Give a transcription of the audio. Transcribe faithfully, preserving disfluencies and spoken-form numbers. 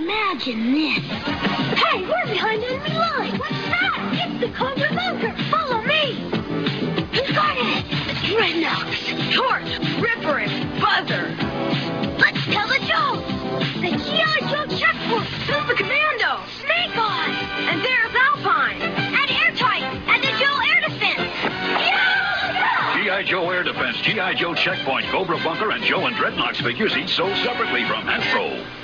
Imagine this. Hey, we're behind enemy line. What's that? It's the Cobra Bunker. Follow me. Who's got it? Dreadnoughts, Torch, Ripper, and Buzzer. Let's tell the joke. The G I. Joe checkpoint. Who's the Commando? Snake Eye. And there's Alpine. And Airtight. And the Joe Air Defense. Yeah! G I. Joe Air Defense, G I. Joe Checkpoint, Cobra Bunker, and Joe and Dreadnoughts figures each sold separately from Hasbro.